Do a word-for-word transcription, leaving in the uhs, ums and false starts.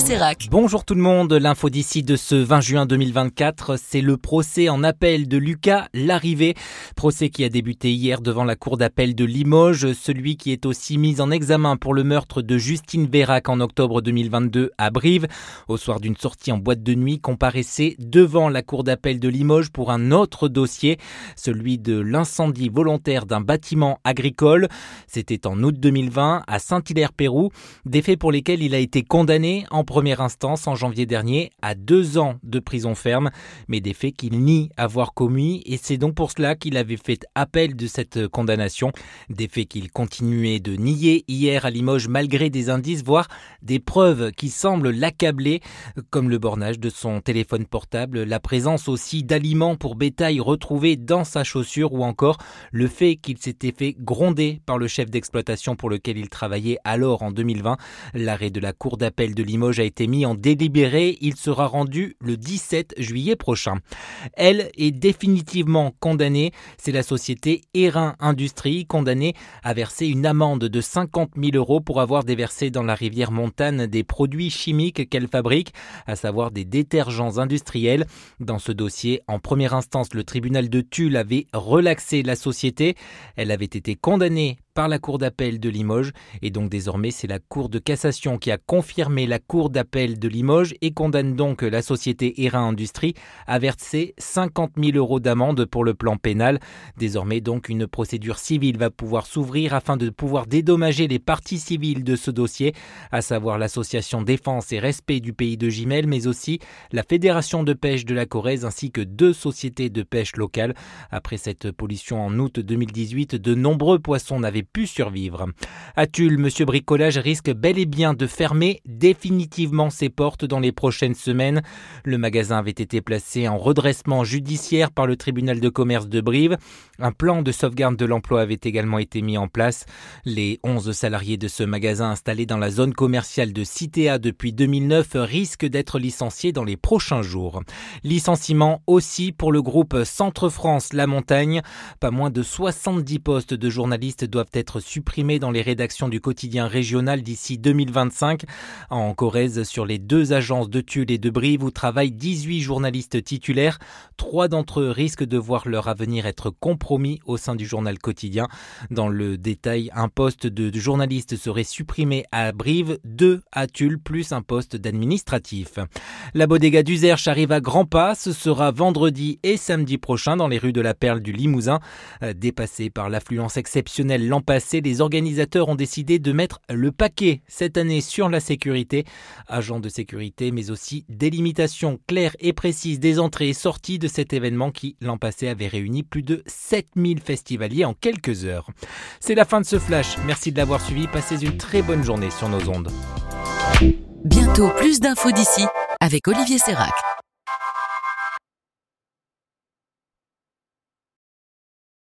Sérac. Bonjour tout le monde, l'info d'ici de ce vingt juin deux mille vingt-quatre, c'est le procès en appel de Lucas Larrivé. Procès qui a débuté hier devant la cour d'appel de Limoges, celui qui est aussi mis en examen pour le meurtre de Justine Vérac en octobre deux mille vingt-deux à Brive. Au soir d'une sortie en boîte de nuit, comparaissait devant la cour d'appel de Limoges pour un autre dossier, celui de l'incendie volontaire d'un bâtiment agricole. C'était en août deux mille vingt à Saint-Hilaire-Peyroux, des faits pour lesquels il a été condamné en première instance en janvier dernier à deux ans de prison ferme, mais des faits qu'il nie avoir commis, et c'est donc pour cela qu'il avait fait appel de cette condamnation. Des faits qu'il continuait de nier hier à Limoges malgré des indices, voire des preuves qui semblent l'accabler, comme le bornage de son téléphone portable, la présence aussi d'aliments pour bétail retrouvés dans sa chaussure, ou encore le fait qu'il s'était fait gronder par le chef d'exploitation pour lequel il travaillait alors en deux mille vingt. L'arrêt de la cour d'appel de Limoges a été mis en délibéré. Il sera rendu le dix-sept juillet prochain. Elle est définitivement condamnée. C'est la société Hérin Industrie, condamnée à verser une amende de cinquante mille euros pour avoir déversé dans la rivière Montane des produits chimiques qu'elle fabrique, à savoir des détergents industriels. Dans ce dossier, en première instance, le tribunal de Tulle avait relaxé la société. Elle avait été condamnée par la cour d'appel de Limoges, et donc désormais c'est la cour de cassation qui a confirmé la cour d'appel de Limoges et condamne donc la société Hérin Industrie à verser cinquante mille euros d'amende pour le plan pénal. Désormais donc une procédure civile va pouvoir s'ouvrir afin de pouvoir dédommager les parties civiles de ce dossier, à savoir l'association Défense et Respect du Pays de Gimel, mais aussi la Fédération de pêche de la Corrèze ainsi que deux sociétés de pêche locales. Après cette pollution en août deux mille dix-huit, de nombreux poissons n'avaient pu survivre. À Tulle, Monsieur Bricolage risque bel et bien de fermer définitivement ses portes dans les prochaines semaines. Le magasin avait été placé en redressement judiciaire par le tribunal de commerce de Brive. Un plan de sauvegarde de l'emploi avait également été mis en place. Les onze salariés de ce magasin installé dans la zone commerciale de Citéa depuis deux mille neuf risquent d'être licenciés dans les prochains jours. Licenciement aussi pour le groupe Centre France La Montagne. Pas moins de soixante-dix postes de journalistes doivent être supprimés dans les rédactions du quotidien régional d'ici deux mille vingt-cinq. En Corrèze, sur les deux agences de Tulle et de Brive où travaillent dix-huit journalistes titulaires, trois d'entre eux risquent de voir leur avenir être compromis au sein du journal quotidien. Dans le détail, un poste de journaliste serait supprimé à Brive, deux à Tulle, plus un poste d'administratif. La bodega d'Uzerche arrive à grands pas. Ce sera vendredi et samedi prochain dans les rues de la Perle du Limousin. Dépassés par l'affluence exceptionnelle l'an passé, les organisateurs ont décidé de mettre le paquet cette année sur la sécurité. Agents de sécurité, mais aussi délimitation claire et précise des entrées et sorties de cet événement qui, l'an passé, avait réuni plus de sept mille festivaliers en quelques heures. C'est la fin de ce flash. Merci de l'avoir suivi. Passez une très bonne journée sur nos ondes. Bientôt plus d'infos d'ici avec Olivier Sérac.